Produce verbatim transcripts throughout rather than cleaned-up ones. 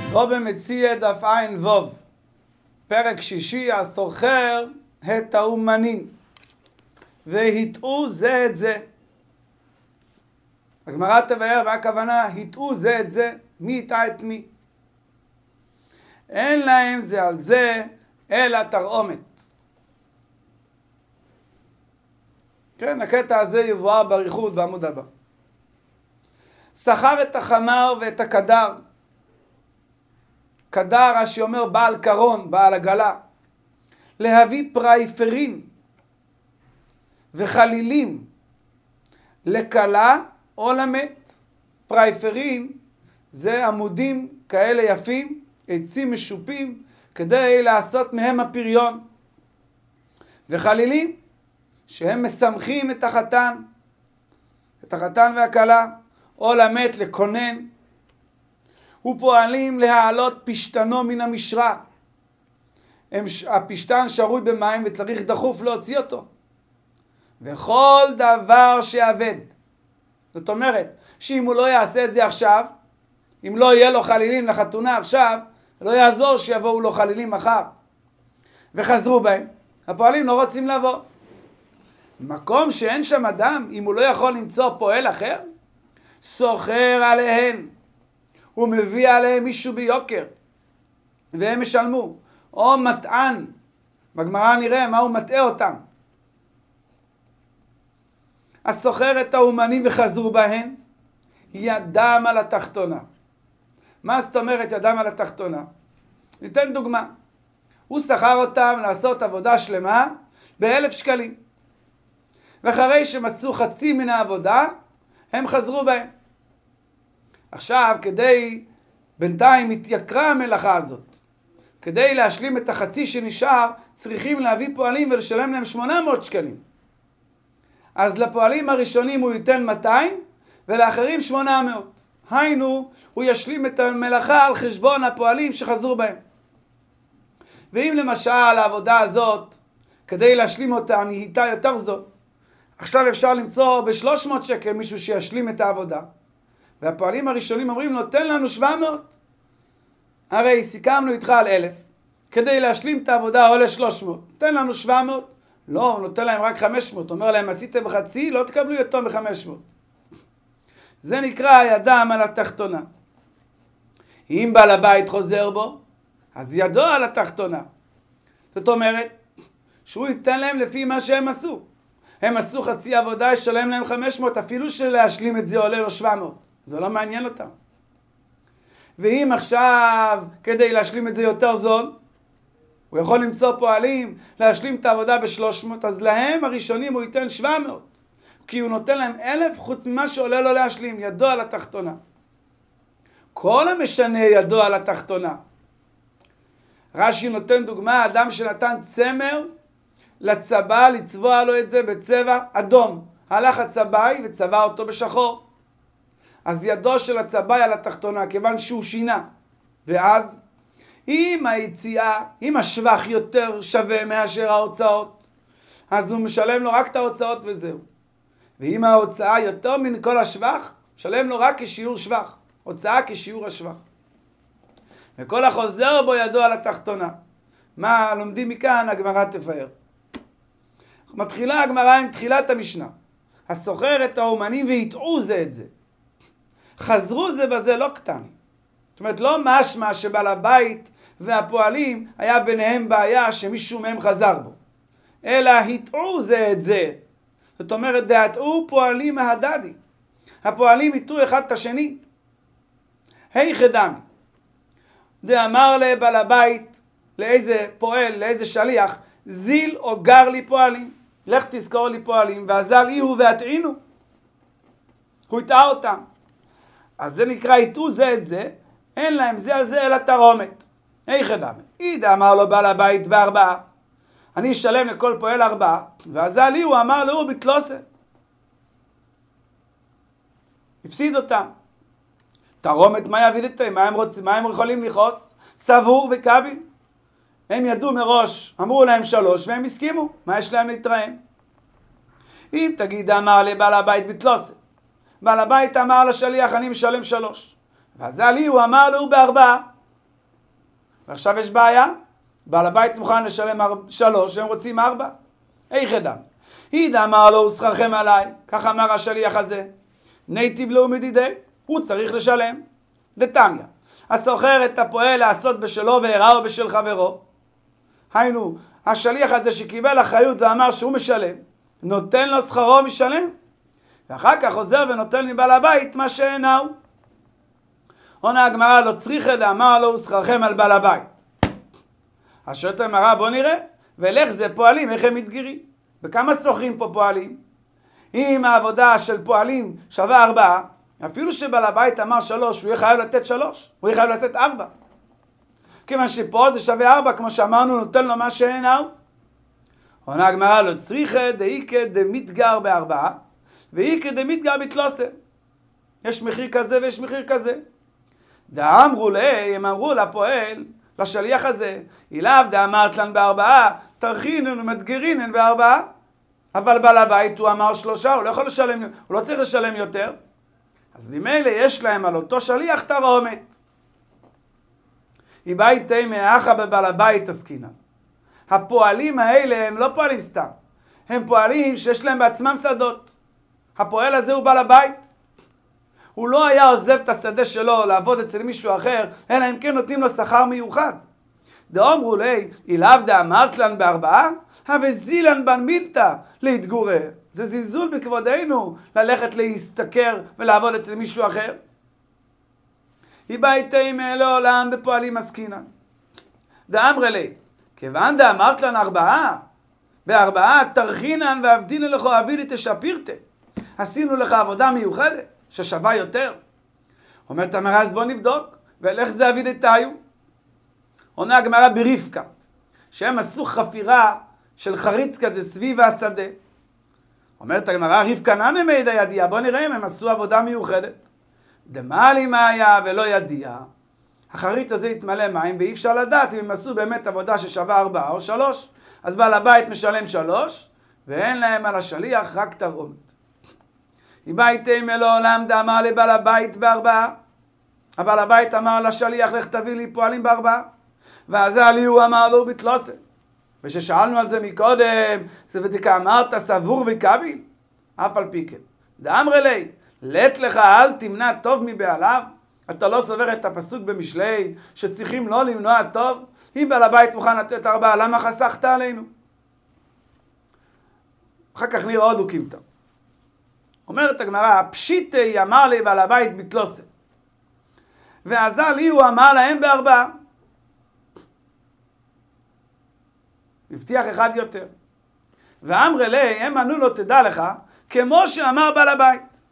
רבי מציע דף עין ווב, פרק שישי, הסוחר את האומנים והטעו זה את זה. הגמרא תבאר מה הכוונה, הטעו זה את זה, מי הטעה את מי? אין להם זה על זה אלא תרעומת. כן, הקטע הזה יבואר באריכות בעמוד הבא. שכר את החמר ואת הקדר. קדר, רש"י אומר, בעל קרון, בעל עגלה, להביא פרייפרין וחלילים לכלה או למת. פרייפרין זה עמודים כאלה יפים, עצים משופים, כדי לעשות מהם הפריון. וחלילים שהם משמחים את החתן, את החתן והכלה, או למת לקונן. ופועלים להעלות פשטנו מן המשרה. הם, הפשטן שרוי במים וצריך דחוף להוציא אותו. וכל דבר שעבד. זאת אומרת, שאם הוא לא יעשה את זה עכשיו, אם לא יהיה לו חלילים לחתונה עכשיו, לא יעזור שיבואו לו חלילים מחר. וחזרו בהם. הפועלים לא רוצים לבוא. מקום שאין שם אדם, אם הוא לא יכול למצוא פועל אחר, סוחר עליהן. הוא מביא עליהם מישהו ביוקר, והם משלמו. או מטען, בגמרא נראה מה הוא מטעה אותם. הסוחר את האומנים וחזרו בהן, ידם על התחתונה. מה זאת אומרת ידם על התחתונה? ניתן דוגמה. הוא שכר אותם לעשות עבודה שלמה באלף שקלים. ואחרי שמצאו חצי מן העבודה, הם חזרו בהם. עכשיו, כדי, בינתיים התייקרה המלאכה הזאת. כדי להשלים את החצי שנשאר, צריכים להביא פועלים ולשלם להם שמונה מאות שקלים. אז לפועלים הראשונים הוא ייתן מאתיים, ולאחרים שמונה מאות. היינו, הוא ישלים את המלאכה על חשבון הפועלים שחזרו בהם. ואם למשל העבודה הזאת, כדי להשלים אותה, נהייתה יותר זו, עכשיו אפשר למצוא ב-שלוש מאות שקל מישהו שישלים את העבודה. והפועלים הראשונים אומרים לו, תן לנו שבע מאות. הרי סיכמנו איתך על אלף. כדי להשלים את העבודה עולה שלוש מאות. תן לנו שבע מאות. לא, הוא נותן להם רק חמש מאות. אומר להם, עשיתם חצי, לא תקבלו יותר מ-חמש מאות. זה נקרא ידם על התחתונה. אם בעל הבית חוזר בו, אז ידו על התחתונה. זאת אומרת, שהוא ייתן להם לפי מה שהם עשו. הם עשו חצי עבודה, ישלם להם חמש מאות, אפילו שלהשלים את זה עולה לו שבע מאות. זה לא מעניין אותם. ואם עכשיו, כדי להשלים את זה יותר זול, הוא יכול למצוא פועלים, להשלים את העבודה ב-שלוש מאות, אז להם הראשונים הוא ייתן שבע מאות. כי הוא נותן להם אלף חוץ ממה שעולה לו להשלים, ידו על התחתונה. כל המשנה ידו על התחתונה. רש"י נותן דוגמה, אדם שנתן צמר לצבא, לצבוע לו את זה בצבע אדום. הלך הצבאי וצבע אותו בשחור. אז ידו של הצבאי על התחתונה, כיוון שהוא שינה. ואז, אם היציאה, אם השבח יותר שווה מאשר ההוצאות, אז הוא משלם לו רק את ההוצאות וזהו. ואם ההוצאה יותר מן כל השבח, משלם לו רק כשיעור שבח. הוצאה כשיעור השבח. וכל החוזר בו ידו על התחתונה. מה לומדים מכאן? הגמרא תפאר. מתחילה הגמרא עם תחילת המשנה. הסוחר את האומנים והטעו זה את זה. חזרו זה בזה לא קטן. זאת אומרת, לא משמע שבעל הבית והפועלים היה ביניהם בעיה שמישהו מהם חזר בו. אלא הטעו זה את זה. זאת אומרת, דהטעו פועלים מהדדי. הפועלים הטעו אחד את השני. היי חדמי. דאמר לבעל הבית, לאיזה פועל, לאיזה שליח, זיל או גר לי פועלים. לך תזכור לי פועלים, ואזל איהו והטעינו. הוא הטעה אותם. אז זה נקרא הטעו זה את זה, אין להם זה על זה אלא תרעומת. היי חדמי. אידה אמר לו בעל הבית בארבעה. אני אשלם לכל פועל ארבעה, ואזל איהו אמר לו בתלוסה. הפסיד אותם. תרעומת מה יביא לתם? מה הם רוצים? מה הם יכולים לכעוס? סבור וקביל. הם ידעו מראש, אמרו להם שלוש והם הסכימו. מה יש להם להתרעם? אם תגיד אמר לבעל הבית בתלוסה. בעל הבית אמר לשליח אני משלם שלוש. ואז עלי הוא אמר לו בארבעה. ועכשיו יש בעיה, בעל הבית מוכן לשלם שלוש, והם רוצים ארבע. איך אדם? הידע אמר לו, שכרכם עליי, כך אמר השליח הזה, נייטיב לו מדידי, הוא צריך לשלם. דתניא, הסוחר את הפועל לעשות בשלו והראו בשל חברו. היינו, השליח הזה שקיבל אחריות ואמר שהוא משלם, נותן לו שכרו משלם, ואחר כך חוזר ונותן מבעל הבית מה שאינו. עונה הגמרא, לא צריך את אמר לו שכרכם על בעל הבית. אז שואלת הגמרא, בוא נראה, ולך זה פועלים, איך הם מתגירים? בכמה סוחרים פה פועלים? אם העבודה של פועלים שווה ארבעה, אפילו שבעל הבית אמר שלוש, הוא יהיה חייב לתת שלוש, הוא יהיה חייב לתת ארבע. כיוון שפה זה שווה ארבע, כמו שאמרנו, נותן לו מה שאינו. עונה הגמרא, לא צריכה דאיקא דמתגר בארבעה, ואיקא דמתגר בתלוסה. יש מחיר כזה ויש מחיר כזה. דאמרו לי, הם אמרו לפועל, לשליח הזה, אליו דאמרת לן בארבעה, תרחינן ומתגרינן בארבעה. אבל בעל הבית הוא אמר שלושה, הוא לא יכול לשלם, הוא לא צריך לשלם יותר. אז ממילא יש להם על אותו שליח תרעומת. היא ביתי מאחה בבעל הבית עסקינן. הפועלים האלה הם לא פועלים סתם. הם פועלים שיש להם בעצמם שדות. הפועל הזה הוא בעל הבית. הוא לא היה עוזב את השדה שלו לעבוד אצל מישהו אחר, אלא אם כן נותנים לו שכר מיוחד. דאמרו לי, אליו דאמרת לן בארבעה, הבזילן בן מילתא להתגורר. זה זלזול בכבודנו ללכת להסתכר ולעבוד אצל מישהו אחר. היא ביתי לעולם בפועלים עסקינן. דאמרי לי, כיוון דאמרת לן ארבעה, בארבעה תרחינן ועבדינן לך אבילי תשפירתה. עשינו לך עבודה מיוחדת ששווה יותר. אומרת הגמרא, אז בוא נבדוק, ולך זה אבילי תאיו. עונה הגמרא ברבקה, שהם עשו חפירה של חריץ כזה סביב השדה. אומרת הגמרא, רבקה נמי מידע ידיעה, בוא נראה אם הם עשו עבודה מיוחדת. דמלי מה היה ולא ידיעה. החריץ הזה התמלא מים, ואי אפשר לדעת אם הם עשו באמת עבודה ששווה ארבעה או שלוש. אז בעל הבית משלם שלוש, ואין להם על השליח רק תרעומת. היא ביתי מלעולם דאמר לבעל הבית בארבעה. הבעל הבית אמר לשליח, לך תביא לי פועלים בארבעה. ואז עלי הוא אמר לו בתלוסה. וששאלנו על זה מקודם, זה ותיקה אמרת סבור וקביל, אף על פי כן. דאמרי לי, לת לך אל תמנע טוב מבעליו. אתה לא סובר את הפסוק במשלי שצריכים לא למנוע טוב? אם בעל הבית מוכן לתת ארבעה, למה חסכת עלינו? אחר כך נראה עוד וקימתא. אומרת הגמרא, פשיטי אמר לי בעל הבית בתלוסה. ועזר לי הוא אמר להם בארבעה. הבטיח אחד יותר. ואמרי לי, הם ענו לו, תדע לך, כמו שאמר בעל הבית.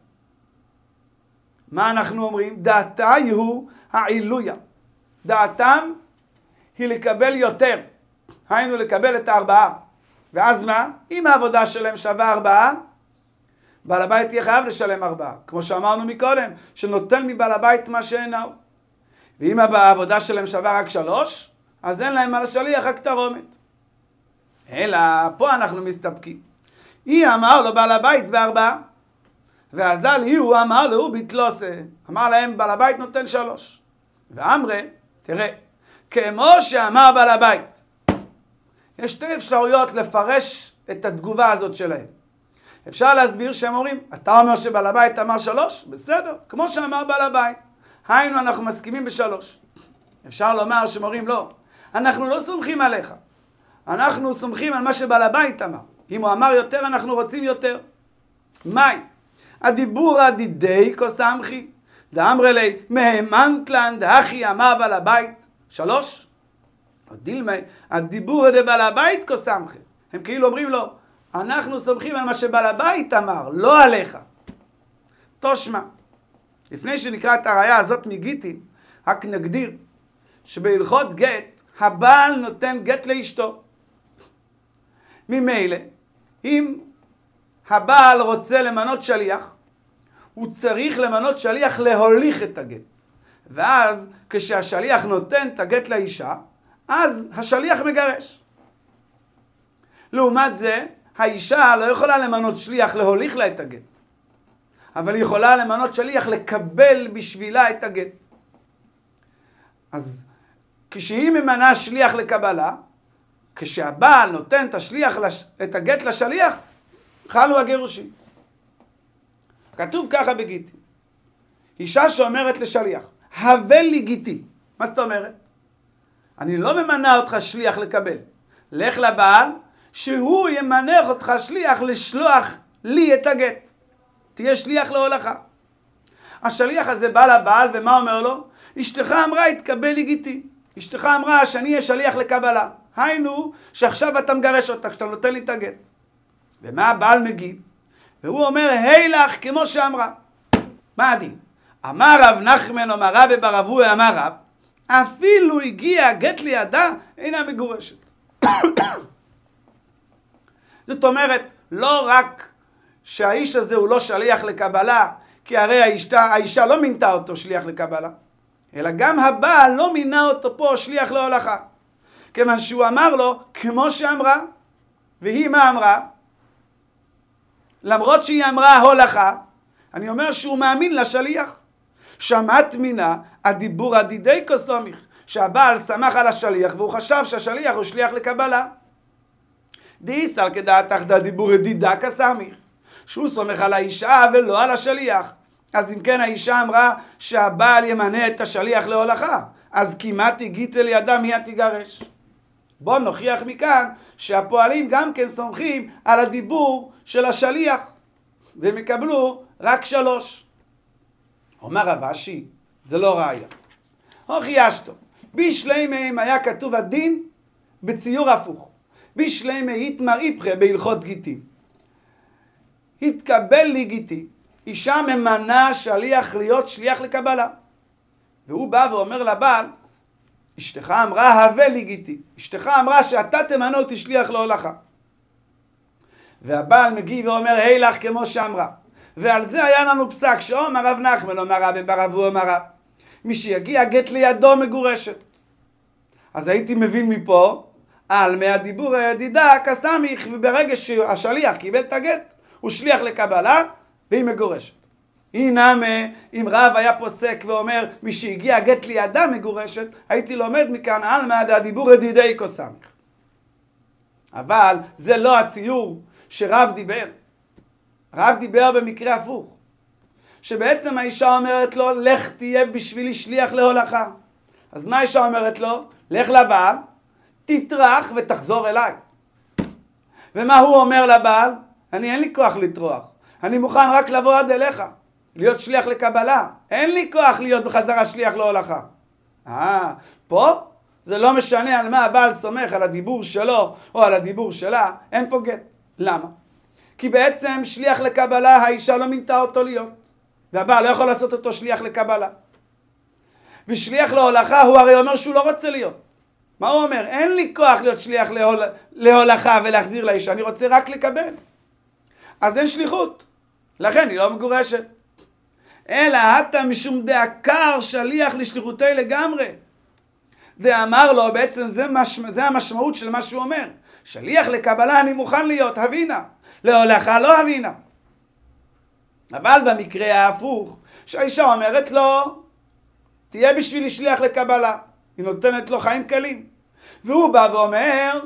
מה אנחנו אומרים? דעתי הוא העילויה. דעתם היא לקבל יותר. היינו לקבל את הארבעה. ואז מה? אם העבודה שלהם שווה ארבעה, בעל הבית יהיה חייב לשלם ארבעה. כמו שאמרנו מקודם, שנותן מבעל הבית מה שאינו. ואם העבודה שלהם שווה רק שלוש, אז אין להם על השליח רק תרעומת. אלא פה אנחנו מסתפקים. היא אמר לו בעל הבית בארבעה. ועזל היא הוא אמר לו בתלוסה. אמר להם בעל הבית נותן שלוש. ואמרה, תראה, כמו שאמר בעל הבית. יש שתי אפשרויות לפרש את התגובה הזאת שלהם. אפשר להסביר שהם אומרים, אתה אומר שבעל הבית אמר שלוש? בסדר, כמו שאמר בעל הבית. היינו אנחנו מסכימים בשלוש. אפשר לומר שהם אומרים לא. אנחנו לא סומכים עליך. אנחנו סומכים על מה שבעל הבית אמר. אם הוא אמר יותר, אנחנו רוצים יותר. מהי? הדיבור הדידי כוסמכי. דאמרי לי, מהימנת לן דאחי אמר בעל הבית. שלוש. דילמי, הדיבור הדי בעל הבית כוסמכי. הם כאילו אומרים לו, אנחנו סומכים על מה שבעל הבית אמר, לא עליך. תושמע. לפני שנקרא את הראיה הזאת מגיטין, רק נגדיר שבהלכות גט, הבעל נותן גט לאשתו. ממילא, אם הבעל רוצה למנות שליח, הוא צריך למנות שליח להוליך את הגט. ואז כשהשליח נותן את הגט לאישה, אז השליח מגרש. לעומת זה, האישה לא יכולה למנות שליח להוליך לה את הגט. אבל היא יכולה למנות שליח לקבל בשבילה את הגט. אז כשהיא ממנה שליח לקבלה, כשהבעל נותן את השליח, את הגט לשליח, חלו הגירושים. כתוב ככה בגיטין. אישה שאומרת לשליח, הווה לי גיטי. מה זאת אומרת? אני לא ממנה אותך שליח לקבל. לך לבעל, שהוא ימנח אותך שליח לשלוח לי את הגט. תהיה שליח להולכה. השליח הזה בא לבעל ומה אומר לו? אשתך אמרה התקבל לי גיטי. אשתך אמרה שאני אהיה שליח לקבלה. היינו שעכשיו אתה מגרש אותה כשאתה נותן לי את הגט. ומה הבעל מגיב? והוא אומר היי לך כמו שאמרה. מה הדין? אמר רב נחמן אמר רבי בר אבוה אמר רב, אפילו הגיע גט לידה אינה מגורשת. זאת אומרת, לא רק שהאיש הזה הוא לא שליח לקבלה, כי הרי האישה, האישה לא מינתה אותו שליח לקבלה, אלא גם הבעל לא מינה אותו פה שליח להולכה. כיוון שהוא אמר לו, כמו שאמרה, והיא מה אמרה? למרות שהיא אמרה הולכה, אני אומר שהוא מאמין לשליח. שמעת מינה הדיבור הדידי כוסומיך, שהבעל שמח על השליח והוא חשב שהשליח הוא שליח לקבלה. דיסל כדעתך דיבור הדידה כסמיך, שהוא סומך על האישה ולא על השליח. אז אם כן האישה אמרה שהבעל ימנה את השליח להולכה, אז כמעט הגיט אל ידה מי תגרש. בוא נוכיח מכאן שהפועלים גם כן סומכים על הדיבור של השליח והם יקבלו רק שלוש. אומר רב אשי, זה לא ראיה. הוכיח טוב. בשלימיהם היה כתוב הדין בציור הפוך. בשלימי יתמר איפכה בהלכות גיטים. התקבל לי גיטי. אישה ממנה שליח להיות שליח לקבלה. והוא בא ואומר לבעל, אשתך אמרה הווה לי גיטי. אשתך אמרה שאתה תמנה אותי שליח להולכה. והבעל מגיב ואומר היי לך כמו שאמרה. ועל זה היה לנו פסק שאומר רב נחמן אומר רבי בר אבוה אמר רב, מי שיגיע גט לידו מגורשת. אז הייתי מבין מפה על מהדיבור הידידה כסמיך, וברגע שהשליח קיבל את הגט הוא שליח לקבלה והיא מגורשת. הנה אם רב היה פוסק ואומר מי שהגיע גט לידה מגורשת, הייתי לומד מכאן על מהדיבור הידידי כסמיך. אבל זה לא הציור שרב דיבר. רב דיבר במקרה הפוך, שבעצם האישה אומרת לו לך תהיה בשבילי שליח להולכה. אז מה האישה אומרת לו? לך לבעל, תטרח ותחזור אליי. ומה הוא אומר לבעל? אני אין לי כוח לטרוח, אני מוכן רק לבוא עד אליך, להיות שליח לקבלה, אין לי כוח להיות בחזרה שליח להולכה. אה, פה זה לא משנה על מה הבעל סומך, על הדיבור שלו או על הדיבור שלה, אין פה גט. למה? כי בעצם שליח לקבלה האישה לא מינתה אותו להיות, והבעל לא יכול לעשות אותו שליח לקבלה. ושליח להולכה הוא הרי אומר שהוא לא רוצה להיות. מה הוא אומר? אין לי כוח להיות שליח להול... להולכה ולהחזיר לאישה, אני רוצה רק לקבל. אז אין שליחות, לכן היא לא מגורשת. אלא אתה משום דעקר שליח לשליחותי לגמרי. דאמר לו בעצם זה, מש... זה המשמעות של מה שהוא אומר. שליח לקבלה אני מוכן להיות, הבינה. להולכה לא הבינה. אבל במקרה ההפוך, שהאישה אומרת לו, תהיה בשבילי שליח לקבלה. היא נותנת לו חיים קלים. והוא בא ואומר,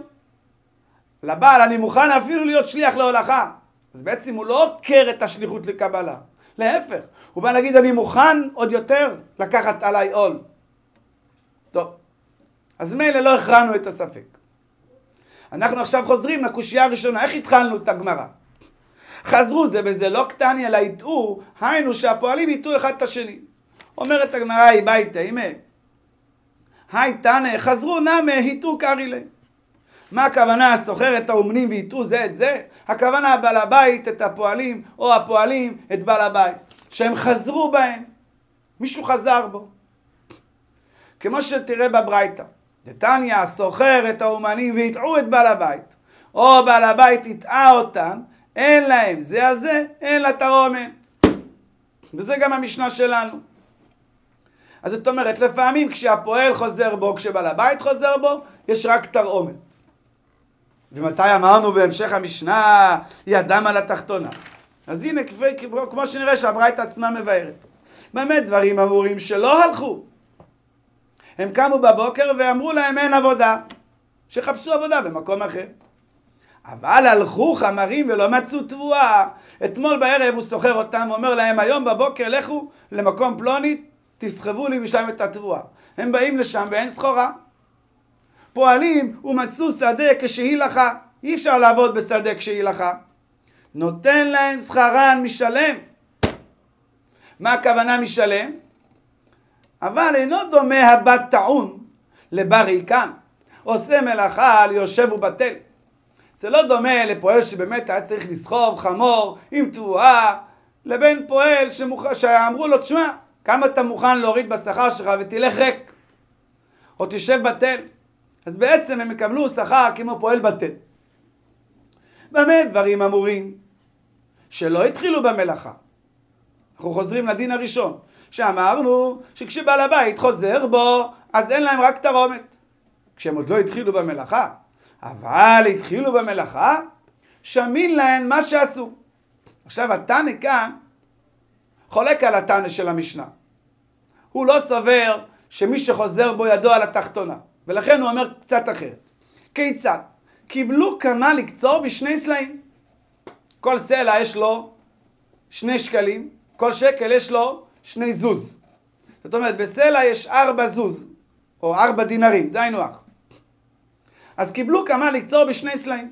לבעל אני מוכן אפילו להיות שליח להולכה. אז בעצם הוא לא עוקר את השליחות לקבלה. להפך, הוא בא להגיד אני מוכן עוד יותר לקחת עליי עול. טוב, אז מילא לא הכרענו את הספק. אנחנו עכשיו חוזרים לקושייה הראשונה. איך התחלנו את הגמרא? חזרו זה בזה לא קטני אלא יטעו, היינו שהפועלים יטעו אחד את השני. אומרת הגמרא היא ביתה, אימה. היי תנא, חזרו נמה, יטעו קרי להם. מה הכוונה? סוחר את האומנים ויטעו זה את זה? הכוונה בעל הבית את הפועלים, או הפועלים את בעל הבית. שהם חזרו בהם. מישהו חזר בו. כמו שתראה בברייתא. דתניא, סוחר את האומנים ויטעו את בעל הבית. או בעל הבית יטעה אותם, אין להם זה על זה, אין לה תרומת. וזה גם המשנה שלנו. אז זאת אומרת, לפעמים כשהפועל חוזר בו, כשבעל הבית חוזר בו, יש רק תרעומת. ומתי אמרנו בהמשך המשנה, ידם על התחתונה. אז הנה, כמו שנראה שהברייתא עצמה מבארת. באמת דברים אמורים שלא הלכו. הם קמו בבוקר ואמרו להם אין עבודה, שחפשו עבודה במקום אחר. אבל הלכו חמרים ולא מצאו תבואה. אתמול בערב הוא סוחר אותם ואומר להם היום בבוקר לכו למקום פלוני, תסחבו לי משם את התבואה. הם באים לשם ואין סחורה. פועלים ומצאו שדה כשהיא לך. אי אפשר לעבוד בשדה כשהיא לך. נותן להם שכרן משלם. מה הכוונה משלם? אבל אינו דומה הבת טעון לבר ריקן. עושה מלאכה ליושב ובטל. זה לא דומה לפועל שבאמת היה צריך לסחוב חמור עם תבואה, לבין פועל שמוכ... שאמרו לו, תשמע, כמה אתה מוכן להוריד בשכר שלך ותלך ריק, או תשב בטל. אז בעצם הם יקבלו שכר כמו פועל בטל. באמת דברים אמורים שלא התחילו במלאכה. אנחנו חוזרים לדין הראשון, שאמרנו שכשבעל הבית חוזר בו, אז אין להם רק תרומת. כשהם עוד לא התחילו במלאכה, אבל התחילו במלאכה, שמין להם מה שעשו. עכשיו התנא כאן חולק על התנא של המשנה. הוא לא סובר שמי שחוזר בו ידו על התחתונה, ולכן הוא אומר קצת אחרת. כיצד? קיבלו כמה לקצור בשני סלעים. כל סלע יש לו שני שקלים, כל שקל יש לו שני זוז. זאת אומרת, בסלע יש ארבע זוז, או ארבע דינרים, זה היינו הך. אז קיבלו כמה לקצור בשני סלעים,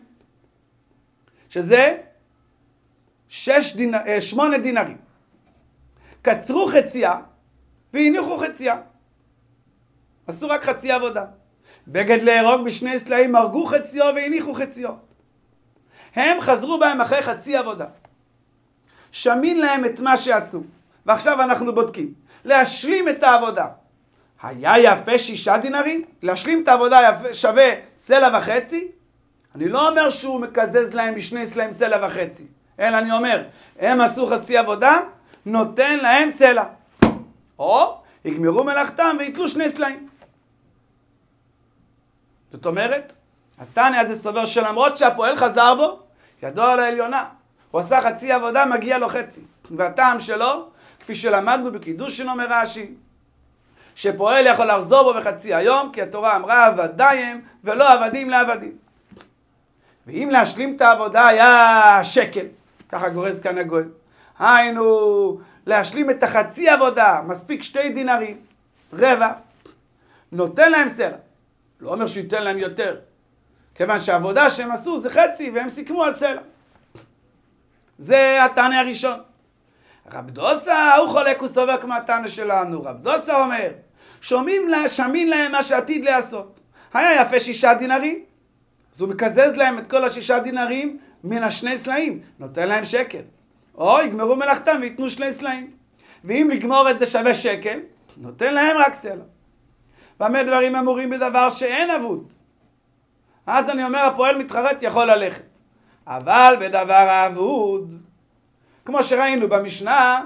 שזה שש דינ... שמונה דינרים. קצרו חציה והניחו חציה. עשו רק חצי עבודה. בגד להרוג בשני סלעים, הרגו חציו והניחו חציו. הם חזרו בהם אחרי חצי עבודה. שמין להם את מה שעשו. ועכשיו אנחנו בודקים. להשלים את העבודה. היה יפה שישה דינרים? להשלים את העבודה יפה, שווה סלע וחצי? אני לא אומר שהוא מקזז להם משני סלעים סלע וחצי. אלא אני אומר, הם עשו חצי עבודה, נותן להם סלע. או יגמרו מלאכתם ויתלו שני סלעים. זאת אומרת, התנא הזה סובר שלמרות שהפועל חזר בו, ידו על העליונה. הוא עשה חצי עבודה, מגיע לו חצי. והטעם שלו, כפי שלמדנו בקידושין אומר רש"י, שפועל יכול לחזור בו בחצי היום, כי התורה אמרה עבדיים ולא עבדים לעבדים. ואם להשלים את העבודה היה שקל, ככה גורס כאן הגויים. היינו, להשלים את החצי עבודה, מספיק שתי דינרים, רבע, נותן להם סלע. לא אומר שהוא ייתן להם יותר, כיוון שהעבודה שהם עשו זה חצי והם סיכמו על סלע. זה התנא הראשון. רב דוסה הוא חולק וסובר כמו התנא שלנו. רב דוסה אומר, שומעים לה, שמין להם מה שעתיד לעשות. היה יפה שישה דינרים, אז הוא מקזז להם את כל השישה דינרים מן השני סלעים, נותן להם שקל. או יגמרו מלאכתם ויתנו שני סלעים. ואם לגמור את זה שווה שקל, נותן להם רק סלע. במה דברים אמורים בדבר שאין אבוד? אז אני אומר, הפועל מתחרט יכול ללכת. אבל בדבר האבוד, כמו שראינו במשנה,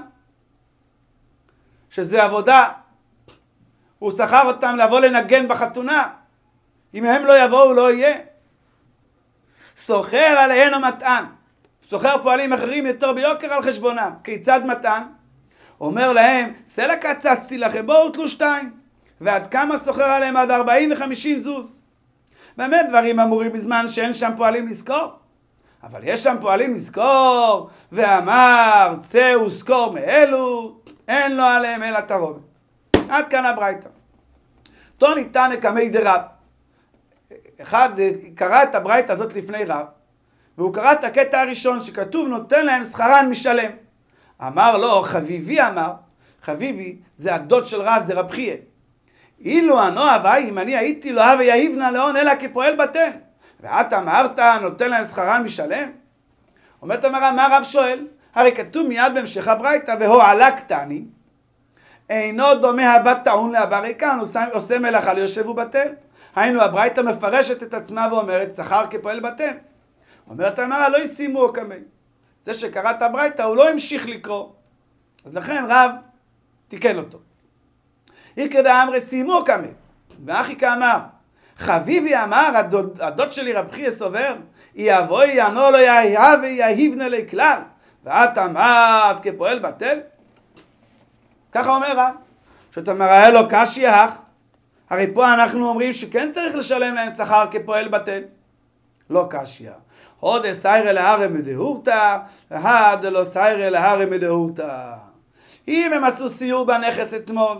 שזה עבודה, הוא שכר אותם לבוא לנגן בחתונה. אם הם לא יבואו, לא יהיה. סוחר עליהן או מתן. סוחר פועלים אחרים יותר ביוקר על חשבונם. כיצד מתן? אומר להם, סלע קצצתי לכם, בואו תלו שתיים. ועד כמה סוחר עליהם? עד ארבעים וחמישים זוז. באמת דברים אמורים בזמן שאין שם פועלים לזכור. אבל יש שם פועלים לזכור, ואמר, צא וזכור מאלו, אין לו עליהם אלא תרומת. עד כאן הברייתא. תוני תנא קמי דרב. אחד קרא את הברייתא הזאת לפני רב, והוא קרא את הקטע הראשון שכתוב נותן להם שכרן משלם. אמר לו, חביבי אמר, חביבי זה הדוד של רב, זה רב חייא. אילו ענו אביי, אם אני הייתי לו הווה יהיבנה לאון אלא כפועל בטן. ואת אמרת נותן להם שכרן משלם? אומרת אמרה, מה רב שואל? הרי כתוב מיד בהמשך הברייתא, והועלה קטני, אינו דומה הבת טעון להבר ריקן, עושה, עושה מלאכה ליושב ובטל. היינו הברייתא מפרשת את עצמה ואומרת, שכר כפועל בטל. אומרת אמרה, לא ישימו כמי. זה שקרא את הברייתא, הוא לא המשיך לקרוא. אז לכן רב תיקן אותו. איקדא אמרי סיימו כמי. ואחי כאמר, חביבי אמר, הדוד, הדוד שלי רב חייא סובר, יבוא יענו לו יהיה ויהיבנה לי כלל, ואת אמרת כפועל בטל? ככה אומר רב, שאתה אומר, היה לו קשי אח, הרי פה אנחנו אומרים שכן צריך לשלם להם שכר כפועל בטל. לא קשיא. הודה סיירא להרא מדהורתא, והד לא סיירא להרא מדהורתא. אם הם עשו סיור בנכס אתמול,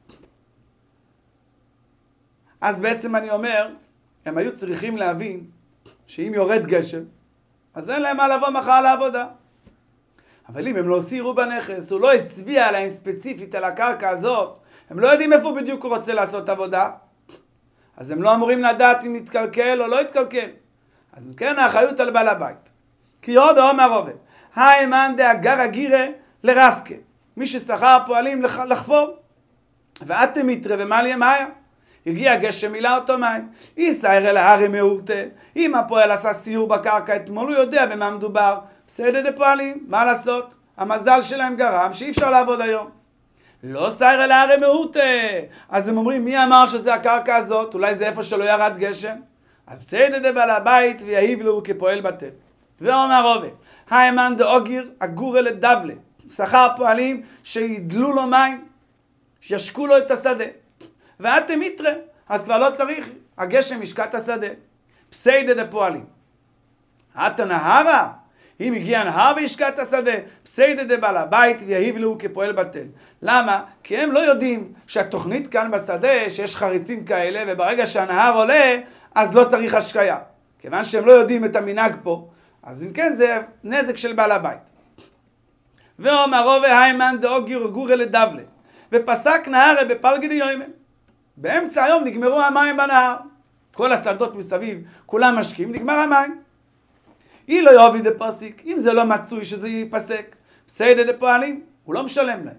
אז בעצם אני אומר, הם היו צריכים להבין שאם יורד גשם, אז אין להם מה לבוא מחר לעבודה. אבל אם הם לא סיירו בנכס, הוא לא הצביע עליהם ספציפית על הקרקע הזאת, הם לא יודעים איפה בדיוק הוא רוצה לעשות עבודה, אז הם לא אמורים לדעת אם יתקלקל או לא יתקלקל. אז כן, האחריות על בעל הבית. כי עוד אומר עובד, היימן דאגרא גירא לרפקה, מי ששכר פועלים לחפור, ואתם יתרא ומליה מאיה. הגיע גשם, מילא אותו מים. אי סיירא להרא מדהורתא, אם הפועל עשה סיור בקרקע אתמול, הוא יודע במה מדובר. בסדר דפועלים, מה לעשות? המזל שלהם גרם שאי אפשר לעבוד היום. לא סיירא להרא מדהורתא, אז הם אומרים, מי אמר שזה הקרקע הזאת? אולי זה איפה שלא ירד גשם? אז בסדר דבעל הבית ויהיב לו כפועל בטל. ואומר עובד, היימן דאוגיר אגורא לדבלה, שכר פועלים שידלו לו מים, שישקו לו את השדה. ואתם יתרא, אז כבר לא צריך, הגשם ישקע את השדה. בסדר דפועלים. עתה נהרה, אם הגיע נהר וישקע את השדה, בסדר דבעל הבית ויהיב לו כפועל בטל. למה? כי הם לא יודעים שהתוכנית כאן בשדה, שיש חריצים כאלה, וברגע שהנהר עולה, אז לא צריך השקיה. כיוון שהם לא יודעים את המנהג פה, אז אם כן זה נזק של בעל הבית. ואומר רובע היימן דאוגיר גורא לדבלה, ופסק נהר בפלגי דיומא. באמצע היום נגמרו המים בנהר. כל השדות מסביב, כולם משקים, נגמר המים. אי לא יאהבי דפסיק, אם זה לא מצוי שזה ייפסק, בסדר דפועלים, הוא לא משלם להם.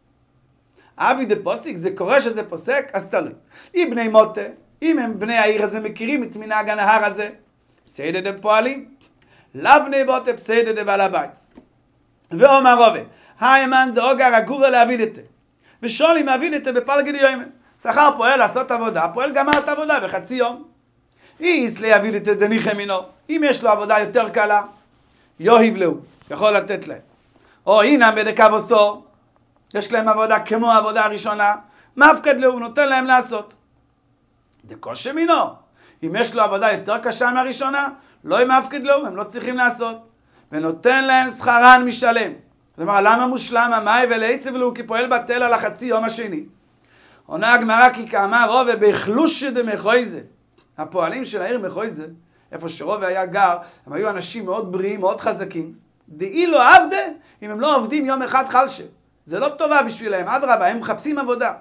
אבי דפסיק, זה קורה שזה פוסק, אז תלוי. אם בני מוטה, אם הם בני העיר הזה מכירים את מנהג הנהר הזה, בסדר דפועלים, לא בני מוטה, בסדר דבעל הבית. ואומר רובע, היימן דאוגר אגורא לאבידתא, ושואלים אבידתא בפלגי דיומא. שכר פועל לעשות עבודה, פועל גמר את העבודה בחצי יום. איס לאבידתא דניחא מינו, אם יש לו עבודה יותר קלה, יוהיב לו, יכול לתת להם. או הנה בדקה בוסור, יש להם עבודה כמו העבודה הראשונה, מפקד לו, נותן להם לעשות. דקושי מינו, אם יש לו עבודה יותר קשה מהראשונה, לא מפקד לו, הם לא צריכים לעשות. ונותן להם שכרן משלם. זאת אומרת, למה מושלם המאי ולעצב לו כי פועל בטל על החצי יום השני? עונה הגמרא כי כאמר רובע בהחלושי דמחויזא. הפועלים של העיר מחויזא, איפה שרובע היה גר, הם היו אנשים מאוד בריאים, מאוד חזקים. דאי לא עבדה, אם הם לא עובדים יום אחד חלשה. זה לא טובה בשבילהם, אדרבה, הם מחפשים עבודה.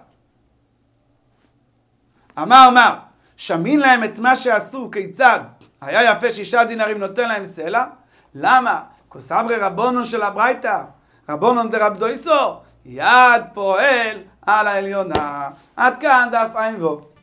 אמר אמר, שמין להם את מה שעשו, כיצד? היה יפה שישה דינרים נותן להם סלע. למה? כוסברי רבונון של הברייתא, רבונון דרב דויסו, יד פועל על העליונה. עד כאן דף עין וו.